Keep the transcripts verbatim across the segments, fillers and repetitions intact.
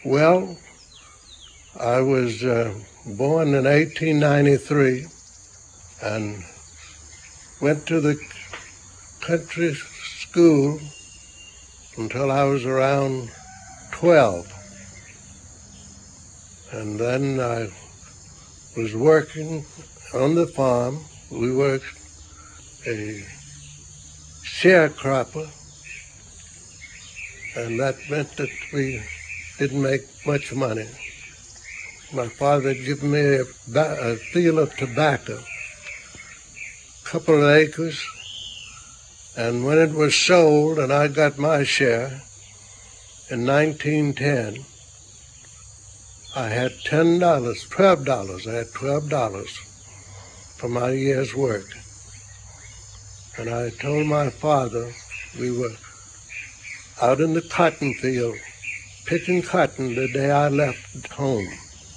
Well, I was uh, born in eighteen ninety-three and went to the country school until I was around twelve. And then I was working on the farm. We were a sharecropper, and that meant that we didn't make much money. My father had given me a, a field of tobacco, a couple of acres, and when it was sold and I got my share in nineteen ten, I had ten dollars, twelve dollars. I had twelve dollars for my year's work. And I told my father, we were out in the cotton field, picking cotton the day I left home.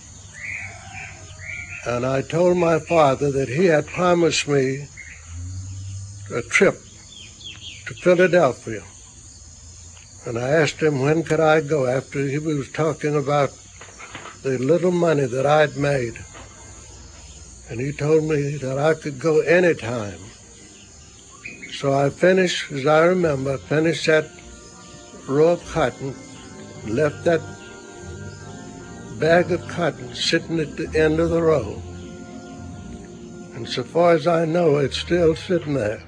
And I told my father that he had promised me a trip to Philadelphia. And I asked him when could I go after he was talking about the little money that I'd made. And he told me that I could go anytime. So I finished, as I remember, finished that row of cotton, left that bag of cotton sitting at the end of the row. And so far as I know, it's still sitting there.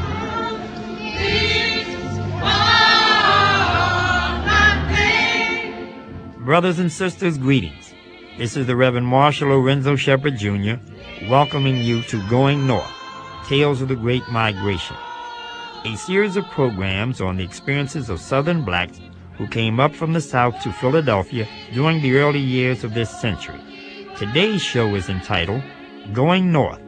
Brothers and sisters, greetings. This is the Reverend Marshall Lorenzo Shepard, Junior, welcoming you to Going North, Tales of the Great Migration, a series of programs on the experiences of Southern blacks who came up from the South to Philadelphia during the early years of this century. Today's show is entitled Going North.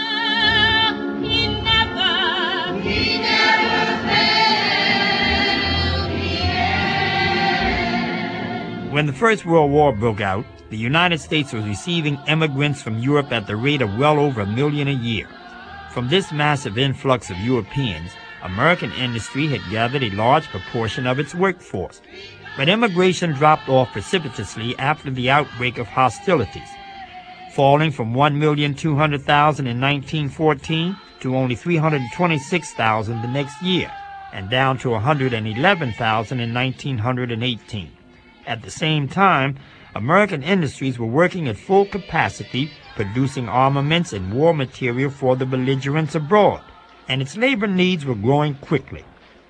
When the First World War broke out, the United States was receiving immigrants from Europe at the rate of well over a million a year. From this massive influx of Europeans, American industry had gathered a large proportion of its workforce. But immigration dropped off precipitously after the outbreak of hostilities, falling from one million two hundred thousand in nineteen fourteen to only three hundred twenty-six thousand the next year, and down to one hundred eleven thousand in nineteen eighteen. At the same time, American industries were working at full capacity, producing armaments and war material for the belligerents abroad, and its labor needs were growing quickly.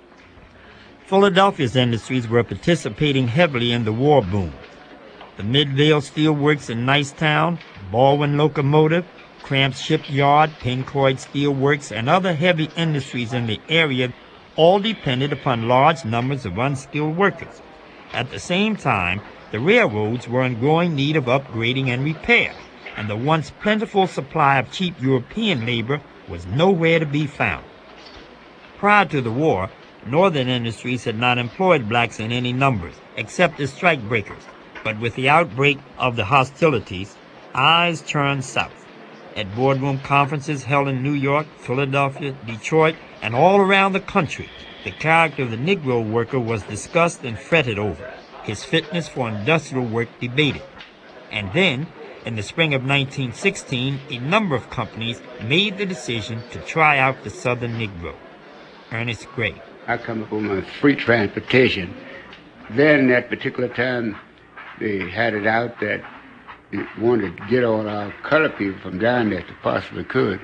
Philadelphia's industries were participating heavily in the war boom. The Midvale Steel Works in Nicetown, Baldwin Locomotive, Cramp's Shipyard, Pincroyd Steel Works, and other heavy industries in the area all depended upon large numbers of unskilled workers. At the same time, the railroads were in growing need of upgrading and repair, and the once plentiful supply of cheap European labor was nowhere to be found. Prior to the war, northern industries had not employed blacks in any numbers, except as strikebreakers. But with the outbreak of the hostilities, eyes turned south. At boardroom conferences held in New York, Philadelphia, Detroit, and all around the country, the character of the Negro worker was discussed and fretted over, his fitness for industrial work debated. And then, in the spring of nineteen sixteen, a number of companies made the decision to try out the Southern Negro. Ernest Gray. I come from a free transportation. Then, at particular time, they had it out that they wanted to get all our colored people from down there if they possibly could.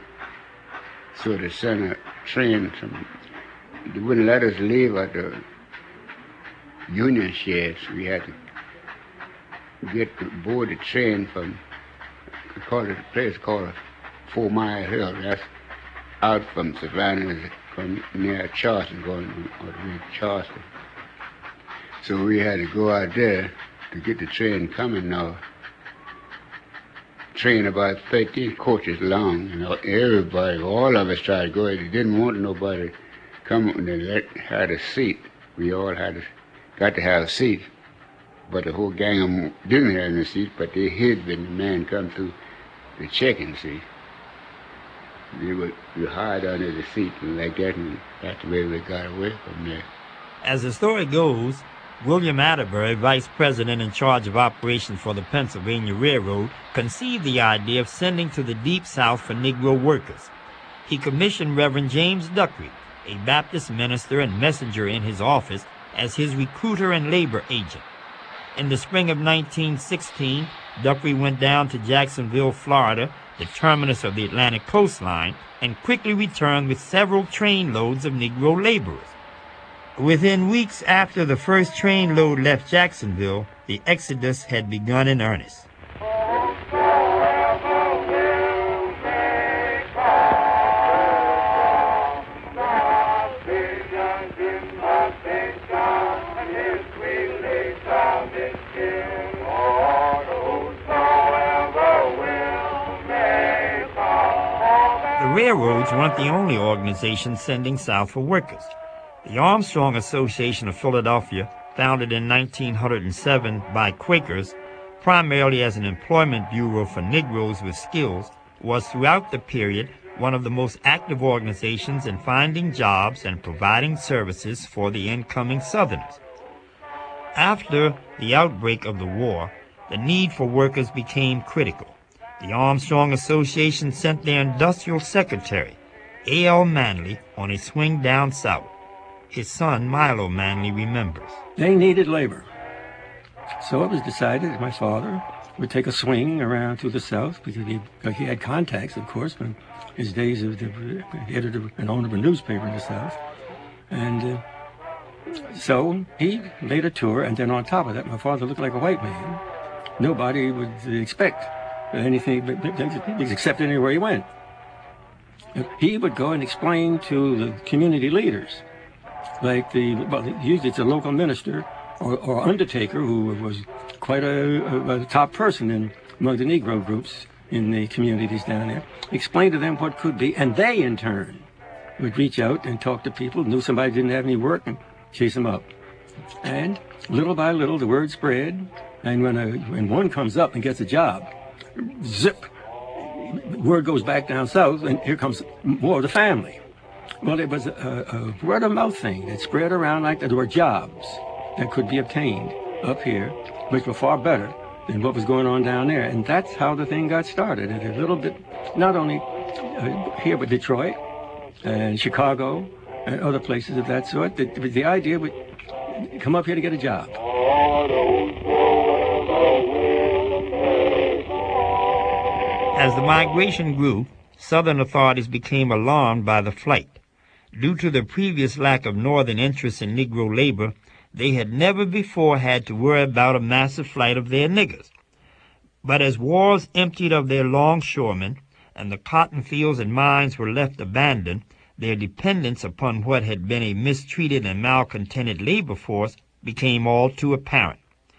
So they sent a train from, they wouldn't let us leave at the union sheds. We had to get aboard the train from, we call it a place called Four Mile Hill. That's out from Savannah, from near Charleston, going all the way to Charleston. So we had to go out there to get the train coming now. Train about thirteen coaches long, you know, everybody, all of us tried to go. They didn't want nobody to come and they let, had a seat. We all had a, got to have a seat. But the whole gang of them didn't have any seat, but they hid when the man come through the check-in seat. They would you hide under the seat and like that, and that's the way we got away from there. As the story goes, William Atterbury, vice president in charge of operations for the Pennsylvania Railroad, conceived the idea of sending to the Deep South for Negro workers. He commissioned Reverend James Duckery, a Baptist minister and messenger in his office, as his recruiter and labor agent. In the spring of nineteen sixteen, Duckery went down to Jacksonville, Florida, the terminus of the Atlantic coastline, and quickly returned with several trainloads of Negro laborers. Within weeks after the first trainload left Jacksonville, the exodus had begun in earnest. The railroads weren't the only organization sending south for workers. The Armstrong Association of Philadelphia, founded in nineteen oh seven by Quakers, primarily as an employment bureau for Negroes with skills, was throughout the period one of the most active organizations in finding jobs and providing services for the incoming Southerners. After the outbreak of the war, the need for workers became critical. The Armstrong Association sent their industrial secretary, A L Manley, on a swing down south. His son, Milo Manley, remembers. They needed labor. So it was decided that my father would take a swing around to the South, because he, he had contacts, of course, from his days of the editor and owner of a newspaper in the South. And uh, so he made a tour, and then on top of that, my father looked like a white man. Nobody would expect anything except anywhere he went. He would go and explain to the community leaders, like the, well, usually it's a local minister or, or undertaker who was quite a, a, a top person in among the Negro groups in the communities down there, explain to them what could be, and they in turn would reach out and talk to people, knew somebody didn't have any work, and chase them up. And little by little the word spread, and when, a, when one comes up and gets a job, zip, word goes back down south, and here comes more of the family. Well, it was a, a word-of-mouth thing that spread around like that. There were jobs that could be obtained up here, which were far better than what was going on down there. And that's how the thing got started. And a little bit, not only uh, here, but Detroit and Chicago and other places of that sort. The, the idea would come up here to get a job. As the migration grew, Southern authorities became alarmed by the flight. Due to the previous lack of Northern interest in Negro labor, they had never before had to worry about a massive flight of their niggers. But as wars emptied of their longshoremen and the cotton fields and mines were left abandoned, their dependence upon what had been a mistreated and malcontented labor force became all too apparent.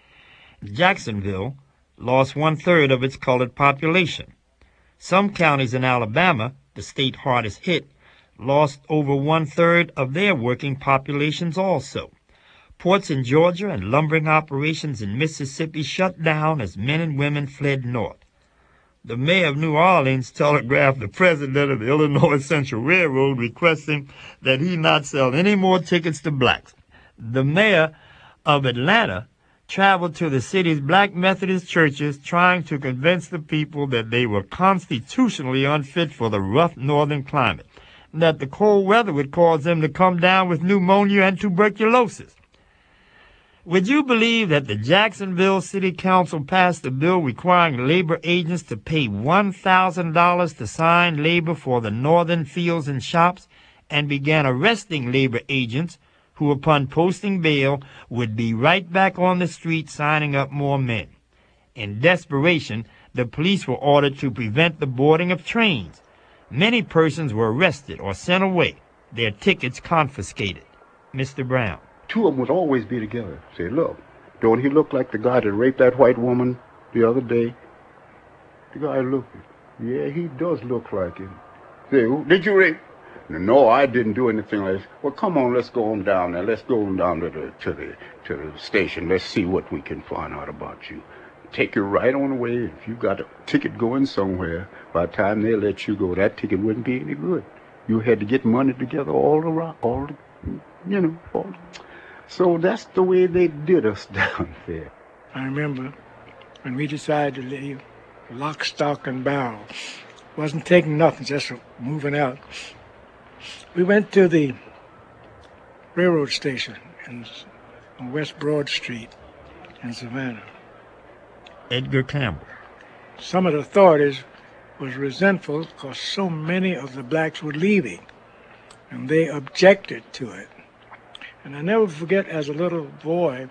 Jacksonville lost one-third of its colored population. Some counties in Alabama, the state hardest hit, lost over one-third of their working populations also. Ports in Georgia and lumbering operations in Mississippi shut down as men and women fled north. The mayor of New Orleans telegraphed the president of the Illinois Central Railroad requesting that he not sell any more tickets to blacks. The mayor of Atlanta traveled to the city's black Methodist churches trying to convince the people that they were constitutionally unfit for the rough northern climate, that the cold weather would cause them to come down with pneumonia and tuberculosis. Would you believe that the Jacksonville City Council passed a bill requiring labor agents to pay one thousand dollars to sign labor for the northern fields and shops, and began arresting labor agents who, upon posting bail, would be right back on the street signing up more men? In desperation, the police were ordered to prevent the boarding of trains. Many persons were arrested or sent away, their tickets confiscated. Mister Brown. Two of them would always be together. Say, look, don't he look like the guy that raped that white woman the other day? The guy looked, yeah, he does look like him. Say, did you rape? No, I didn't do anything like this. Well, come on, let's go on down there. Let's go on down to the to the to the station. Let's see what we can find out about you. Take you right on away. If you got a ticket going somewhere, by the time they let you go, that ticket wouldn't be any good. You had to get money together all around, all, you know, all. So that's the way they did us down there. I remember when we decided to leave, lock, stock, and barrel. Wasn't taking nothing, just moving out. We went to the railroad station in, on West Broad Street in Savannah. Edgar Campbell. Some of the authorities was resentful because so many of the blacks were leaving, and they objected to it. And I never forget, as a little boy,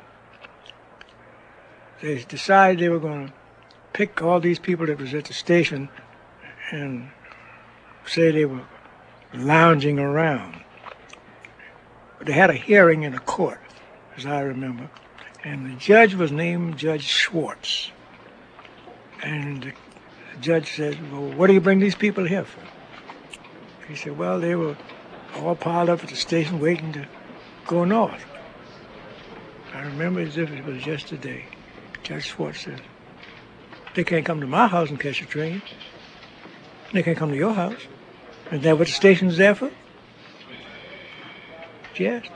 they decided they were going to pick all these people that was at the station and say they were lounging around. But they had a hearing in a court, as I remember, and the judge was named Judge Schwartz. And the judge said, well, what do you bring these people here for? He said, well, they were all piled up at the station waiting to go north. I remember as if it was yesterday. Judge Schwartz said, they can't come to my house and catch a train. They can't come to your house. Is that what the station's there for? Yes.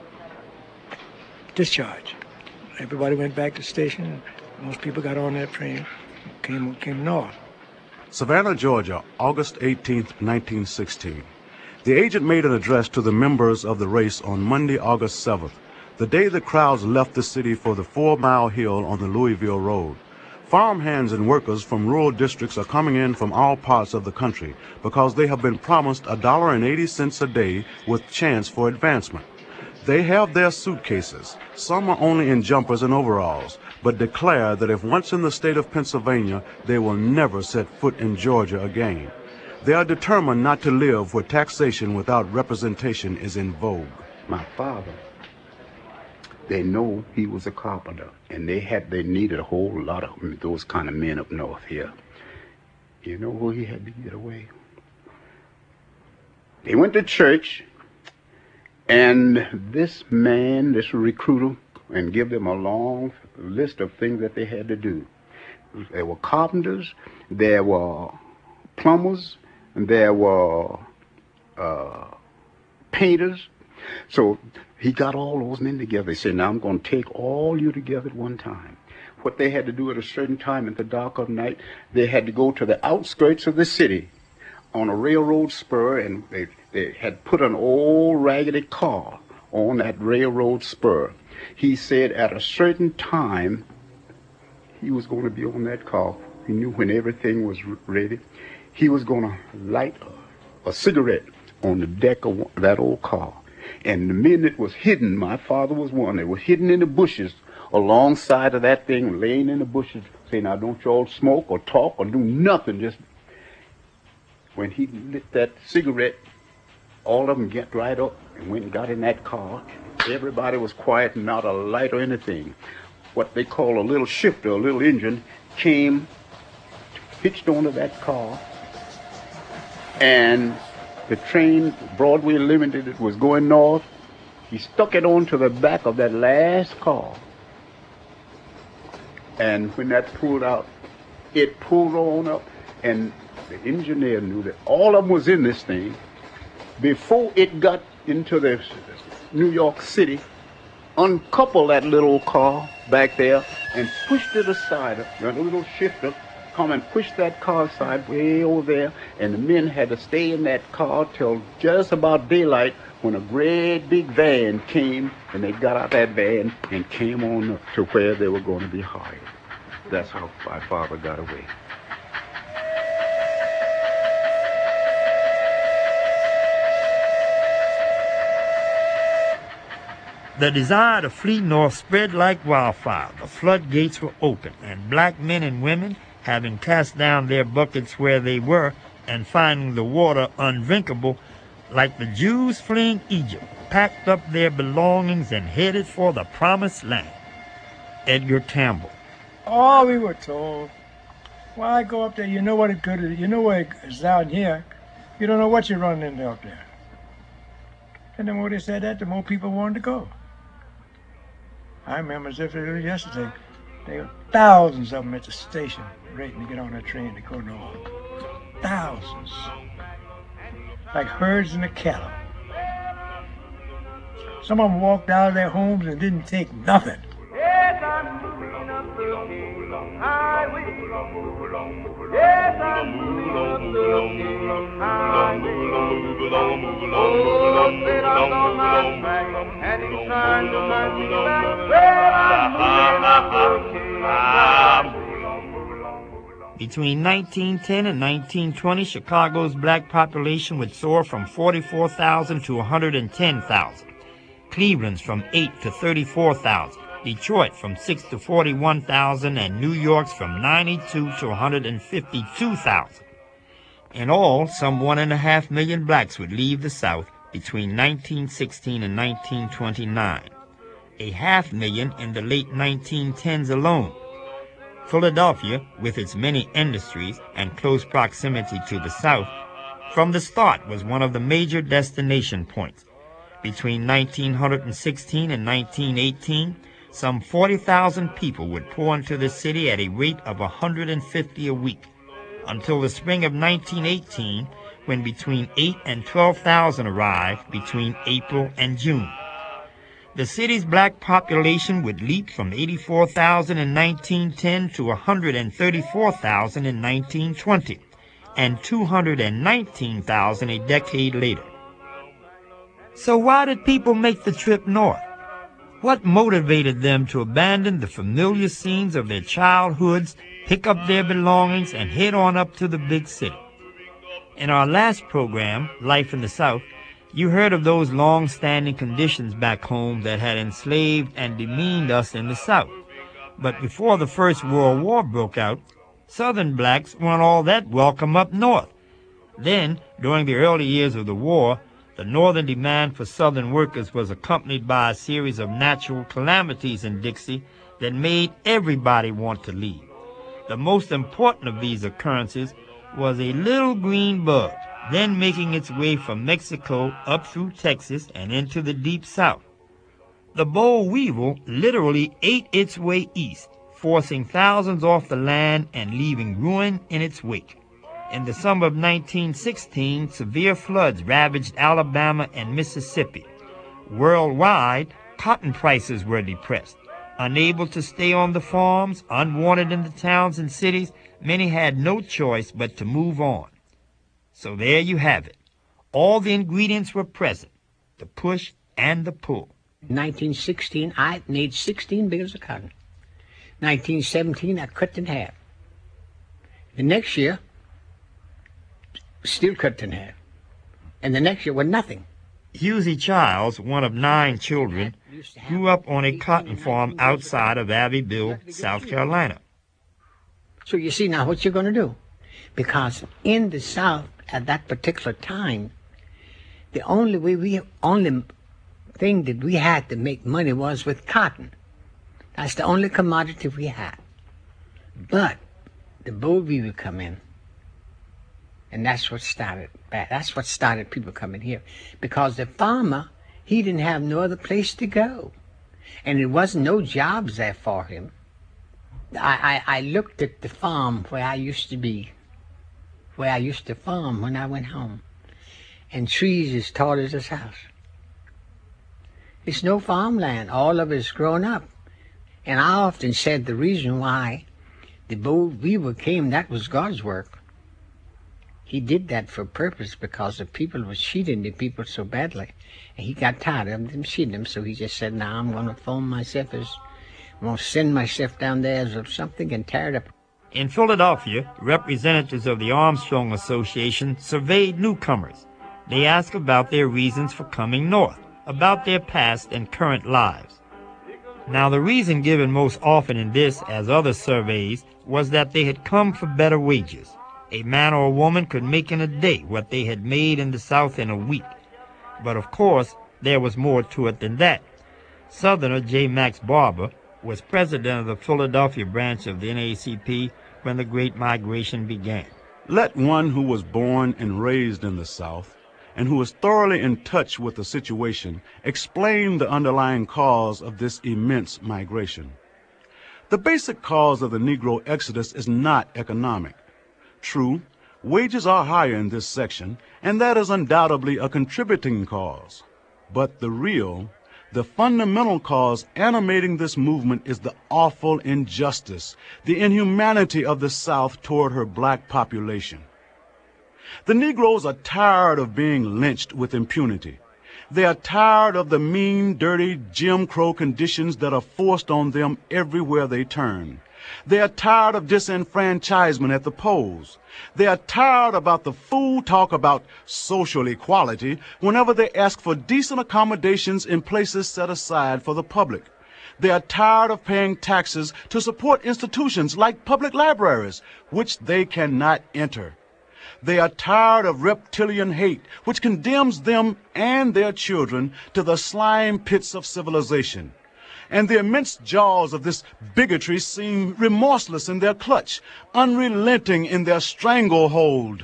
Discharge. Everybody went back to the station. Most people got on that train, came came north. Savannah, Georgia, August eighteenth, nineteen sixteen. The agent made an address to the members of the race on Monday, August seventh, the day the crowds left the city for the four-mile hill on the Louisville Road. Farmhands and workers from rural districts are coming in from all parts of the country because they have been promised a dollar and eighty cents a day with chance for advancement. They have their suitcases. Some are only in jumpers and overalls, but declare that if once in the state of Pennsylvania, they will never set foot in Georgia again. They are determined not to live where taxation without representation is in vogue. My father, they know he was a carpenter, and they had they needed a whole lot of those kind of men up north here. You know where he had to get away? They went to church, and this man, this recruiter, and give them a long list of things that they had to do. There were carpenters, there were plumbers, and there were uh, painters. So he got all those men together. He said, now I'm going to take all you together at one time. What they had to do at a certain time in the dark of night, they had to go to the outskirts of the city on a railroad spur, and they, they had put an old raggedy car on that railroad spur. He said at a certain time, he was going to be on that car. He knew when everything was ready, he was going to light a, a cigarette on the deck of that old car. And the men that was hidden, my father was one, they were hidden in the bushes alongside of that thing, laying in the bushes, saying, now don't you all smoke or talk or do nothing. Just when he lit that cigarette, all of them get right up and went and got in that car. Everybody was quiet and not a light or anything. What they call a little shifter, a little engine, came, hitched onto that car, and the train, Broadway Limited, that was going north, he stuck it onto the back of that last car. And when that pulled out, it pulled on up, and the engineer knew that all of them was in this thing. Before it got into the New York City, uncoupled that little car back there and pushed it aside. A little shifter come and push that car aside way over there, and the men had to stay in that car till just about daylight when a great big van came, and they got out that van and came on to where they were going to be hired. That's how my father got away. The desire to flee north spread like wildfire. The floodgates were open, and black men and women, having cast down their buckets where they were and finding the water undrinkable, like the Jews fleeing Egypt, packed up their belongings and headed for the promised land. Edgar Campbell. Oh, we were told, why go up there? You know what it could is. You know what it's down here. You don't know what you're running into up there. And the more they said that, the more people wanted to go. I remember as if it was yesterday. There were thousands of them at the station waiting to get on that train to go north. Thousands. Like herds in a cattle. Some of them walked out of their homes and didn't take nothing. Yes, I'm moving up the King Highway. Yes, I'm moving up the King Highway. Oh, said I'm on my track, and he's trying to run me back. Well, I'm moving up the King Highway. Between nineteen ten and nineteen twenty, Chicago's black population would soar from forty-four thousand to one hundred ten thousand. Cleveland's from eight to thirty-four thousand. Detroit from six to forty-one thousand, and New York's from ninety-two to one hundred fifty-two thousand. In all, some one and a half million blacks would leave the South between nineteen sixteen and nineteen twenty-nine. A half million in the late nineteen tens alone. Philadelphia, with its many industries and close proximity to the South, from the start was one of the major destination points. Between nineteen sixteen and nineteen eighteen, some forty thousand people would pour into the city at a rate of one hundred fifty a week, until the spring of nineteen eighteen, when between eight and twelve thousand arrived between April and June. The city's black population would leap from eighty-four thousand in nineteen ten to one hundred thirty-four thousand in nineteen twenty, and two hundred nineteen thousand a decade later. So why did people make the trip north? What motivated them to abandon the familiar scenes of their childhoods, pick up their belongings, and head on up to the big city? In our last program, Life in the South, you heard of those long-standing conditions back home that had enslaved and demeaned us in the South. But before the First World War broke out, Southern blacks weren't all that welcome up north. Then, during the early years of the war, the northern demand for Southern workers was accompanied by a series of natural calamities in Dixie that made everybody want to leave. The most important of these occurrences was a little green bug, then making its way from Mexico up through Texas and into the deep South. The boll weevil literally ate its way east, forcing thousands off the land and leaving ruin in its wake. In the summer of nineteen sixteen, severe floods ravaged Alabama and Mississippi. Worldwide, cotton prices were depressed. Unable to stay on the farms, unwanted in the towns and cities, many had no choice but to move on. So there you have it. All the ingredients were present, the push and the pull. nineteen sixteen, I made sixteen bales of cotton. nineteen seventeen, I cut in half. The next year, still cut in half. And the next year was nothing. Husey Childs, one of nine children, grew up on a cotton farm outside of Abbeville, South Carolina. So you see now what you're going to do. Because in the South at that particular time, the only way we, only thing that we had to make money was with cotton. That's the only commodity we had. But the boll weevil come in. And that's what started bad. That's what started people coming here. Because the farmer, he didn't have no other place to go. And there wasn't no jobs there for him. I, I, I looked at the farm where I used to be, where I used to farm when I went home. And trees as tall as this house. It's no farmland. All of it's grown up. And I often said the reason why the boll weevil came, that was God's work. He did that for purpose because the people were cheating the people so badly. And he got tired of them cheating them, so he just said, now I'm going to form myself as, I'm going to send myself down there as something and tear it up. In Philadelphia, representatives of the Armstrong Association surveyed newcomers. They asked about their reasons for coming north, about their past and current lives. Now, the reason given most often in this, as other surveys, was that they had come for better wages. A man or a woman could make in a day what they had made in the South in a week. But of course, there was more to it than that. Southerner J. Max Barber was president of the Philadelphia branch of the N double A C P when the Great Migration began. Let one who was born and raised in the South and who is thoroughly in touch with the situation explain the underlying cause of this immense migration. The basic cause of the Negro exodus is not economic. True, wages are higher in this section, and that is undoubtedly a contributing cause. But the real, The fundamental cause animating this movement is the awful injustice, the inhumanity of the South toward her black population. The Negroes are tired of being lynched with impunity. They are tired of the mean, dirty Jim Crow conditions that are forced on them everywhere they turn. They are tired of disenfranchisement at the polls. They are tired about the fool talk about social equality whenever they ask for decent accommodations in places set aside for the public. They are tired of paying taxes to support institutions like public libraries, which they cannot enter. They are tired of reptilian hate, which condemns them and their children to the slime pits of civilization. And the immense jaws of this bigotry seem remorseless in their clutch, unrelenting in their stranglehold.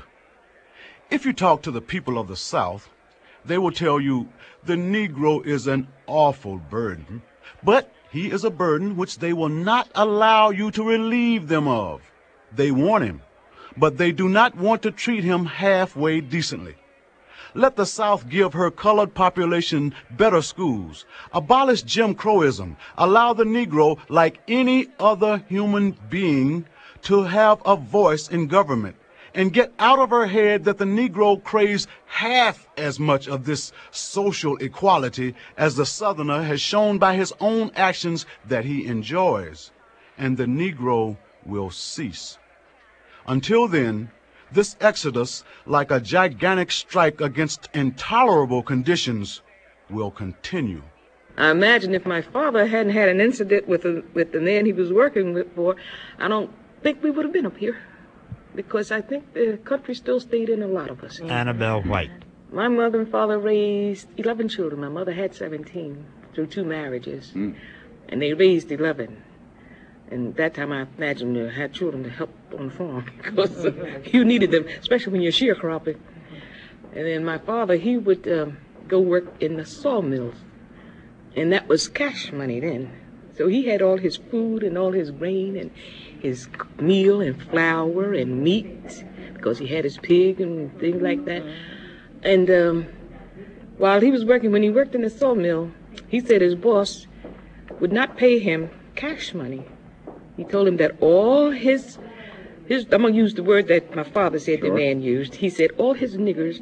If you talk to the people of the South, they will tell you the Negro is an awful burden, but he is a burden which they will not allow you to relieve them of. They want him, but they do not want to treat him halfway decently. Let the South give her colored population better schools, abolish Jim Crowism, allow the Negro, like any other human being, to have a voice in government, and get out of her head that the Negro craves half as much of this social equality as the Southerner has shown by his own actions that he enjoys, and the Negro will cease. Until then, this exodus, like a gigantic strike against intolerable conditions, will continue. I imagine if my father hadn't had an incident with the, with the man he was working with for, I don't think we would have been up here. Because I think the country still stayed in a lot of us. Annabelle White. My mother and father raised eleven children. My mother had seventeen through two marriages. Mm. And they raised eleven. And that time I imagined you had children to help on the farm because uh, you needed them, especially when you're sharecropping. And then my father, he would um, go work in the sawmills. And that was cash money then. So he had all his food and all his grain and his meal and flour and meat because he had his pig and things like that. And um, while he was working, when he worked in the sawmill, he said his boss would not pay him cash money. He told him that all his, his I'm going to use the word that my father said sure. The man used. He said all his niggers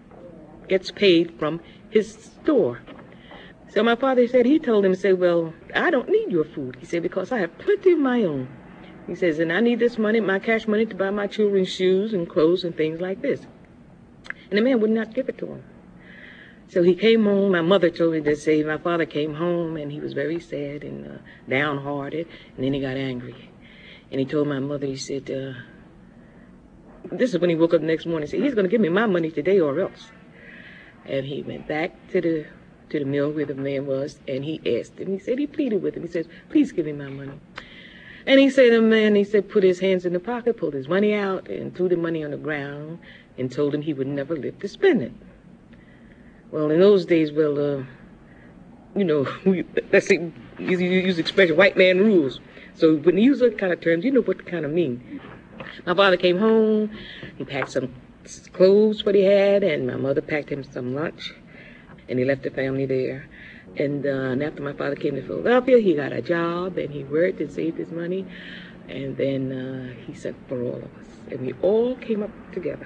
gets paid from his store. So my father said, he told him, said, well, I don't need your food. He said, because I have plenty of my own. He says, and I need this money, my cash money, to buy my children's shoes and clothes and things like this. And the man would not give it to him. So he came home. My mother told me to say my father came home and he was very sad and uh, downhearted. And then he got angry. And he told my mother, he said, uh, this is when he woke up the next morning. He said, he's going to give me my money today or else. And he went back to the to the mill where the man was and he asked him. He said, he pleaded with him. He says, please give me my money. And he said, the man, he said, put his hands in the pocket, pulled his money out and threw the money on the ground and told him he would never live to spend it. Well, in those days, well, uh, you know, we, let's say, you use the expression, white man rules. So when you use those kind of terms, you know what they kind of mean. My father came home, he packed some clothes, what he had, and my mother packed him some lunch, and he left the family there. And, uh, and after my father came to Philadelphia, he got a job, and he worked and saved his money, and then uh, he sent for all of us, and we all came up together.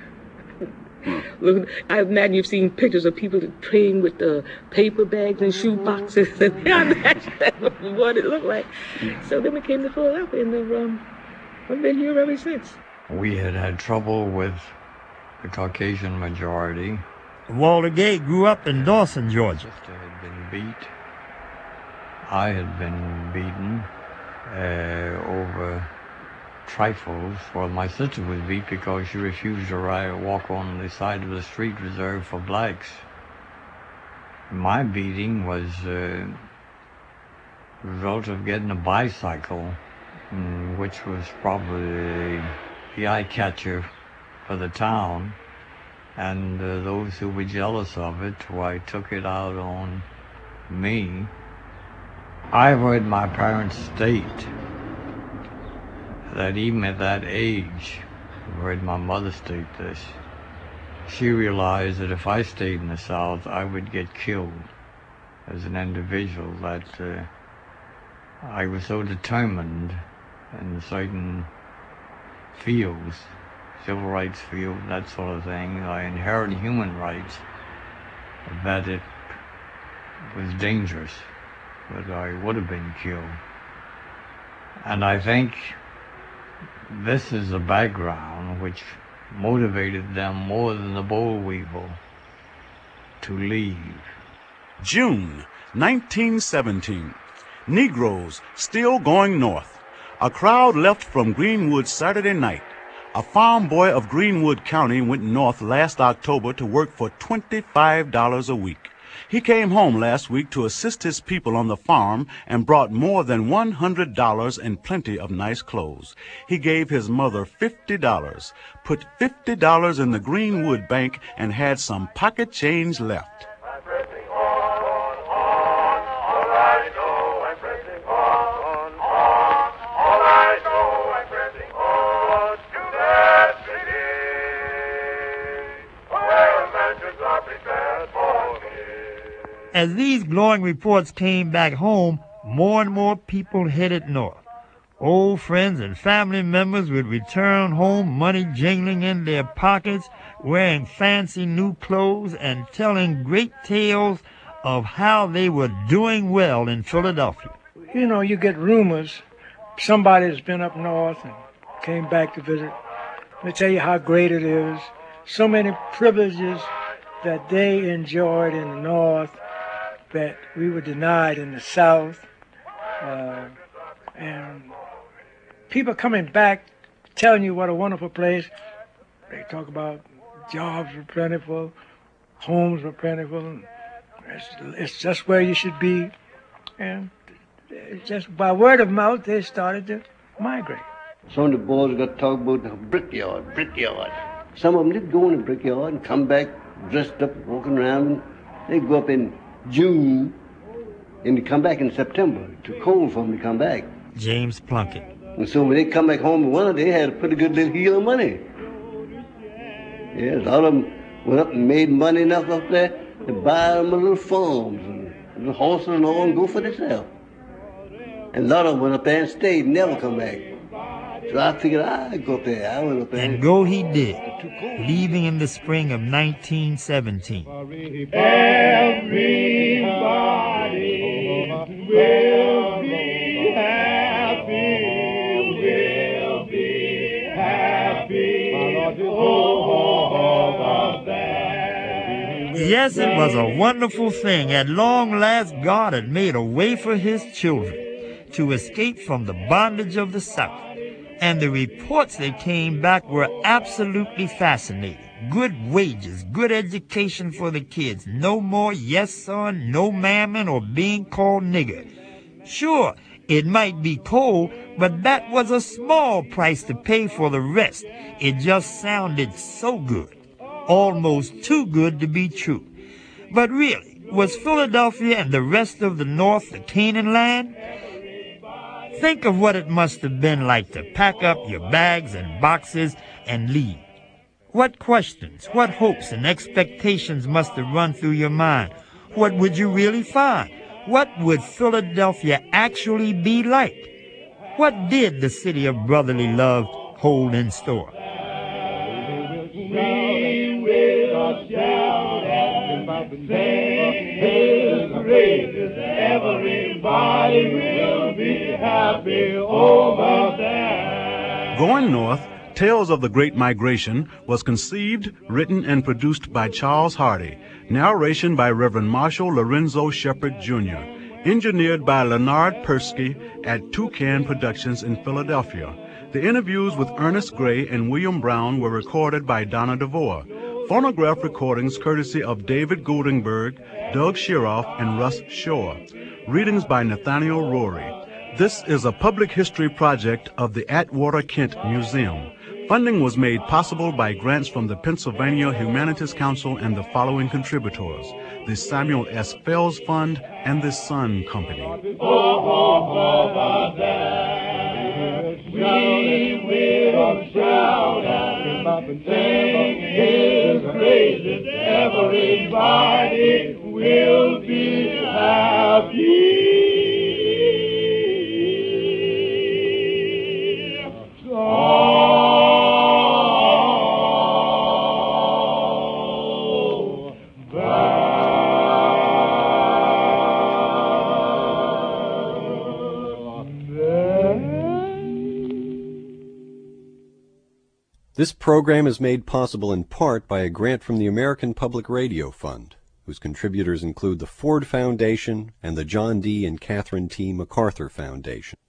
Look, I imagine you've seen pictures of people trained with the uh, paper bags and shoe boxes, and I imagine that's what it looked like. So then we came to Philadelphia, and um, I've been here ever since. We had had trouble with the Caucasian majority. Walter Gay grew up in Dawson, Georgia. My sister had been beat. I had been beaten uh, over trifles. Well, my sister was beat because she refused to ride, walk on the side of the street reserved for blacks. My beating was uh, a result of getting a bicycle, mm, which was probably the eye catcher for the town, and uh, those who were jealous of it, why took it out on me. I heard my parents state that even at that age, I heard my mother state this, she realized that if I stayed in the South, I would get killed. as an individual that uh, I was so determined in certain fields, civil rights field, that sort of thing, I inherited human rights, that it was dangerous, that I would have been killed. And I think this is a background which motivated them more than the boll weevil to leave. June nineteen seventeen. Negroes still going north. A crowd left from Greenwood Saturday night. A farm boy of Greenwood County went north last October to work for twenty-five dollars a week. He came home last week to assist his people on the farm and brought more than one hundred dollars and plenty of nice clothes. He gave his mother fifty dollars, put fifty dollars in the Greenwood Bank, and had some pocket change left. As these glowing reports came back home, more and more people headed north. Old friends and family members would return home, money jingling in their pockets, wearing fancy new clothes, and telling great tales of how they were doing well in Philadelphia. You know, you get rumors. Somebody's been up north and came back to visit. They tell you how great it is. So many privileges that they enjoyed in the north that we were denied in the South. Uh, and people coming back telling you what a wonderful place. They talk about jobs were plentiful, homes were plentiful. It's, it's just where you should be. And it's just by word of mouth, they started to migrate. Some of the boys got to talk about the brickyard, brickyard. Some of them did go in the brickyard and come back dressed up, walking around. They go up in June and they come back in September. Too cold for them to come back. James Plunkett. And so when they come back home in winter, they had a pretty good little heel of money. Yeah, a lot of them went up and made money enough up there to buy them a little farms and little horses and all and go for themselves. And a lot of them went up there and stayed, never come back. So I figured I'd go up there. I went up there. And go he did, leaving in the spring of nineteen seventeen. Everybody will be happy, will be happy. Oh, that. Yes, it was a wonderful thing. At long last, God had made a way for his children to escape from the bondage of the South. And the reports that came back were absolutely fascinating. Good wages, good education for the kids. No more yes, son, no ma'am, or being called nigger. Sure, it might be cold, but that was a small price to pay for the rest. It just sounded so good. Almost too good to be true. But really, was Philadelphia and the rest of the North the Canaan land? Think of what it must have been like to pack up your bags and boxes and leave. What questions, what hopes and expectations must have run through your mind? What would you really find? What would Philadelphia actually be like? What did the city of brotherly love hold in store? We will shout and sing his praises. Everybody will be happy over there. Going North, Tales of the Great Migration was conceived, written, and produced by Charles Hardy. Narration by Reverend Marshall Lorenzo Shepard, Junior Engineered by Leonard Persky at Toucan Productions in Philadelphia. The interviews with Ernest Gray and William Brown were recorded by Donna DeVore. Phonograph recordings courtesy of David Goldenberg, Doug Sheeroff, and Russ Shore. Readings by Nathaniel Rory. This is a public history project of the Atwater Kent Museum. Funding was made possible by grants from the Pennsylvania Humanities Council and the following contributors: the Samuel S. Fells Fund and the Sun Company. Over there, we will shout and sing his praises. Everybody will will be happy. This program is made possible in part by a grant from the American Public Radio Fund, whose contributors include the Ford Foundation and the John D. and Catherine T. MacArthur Foundation.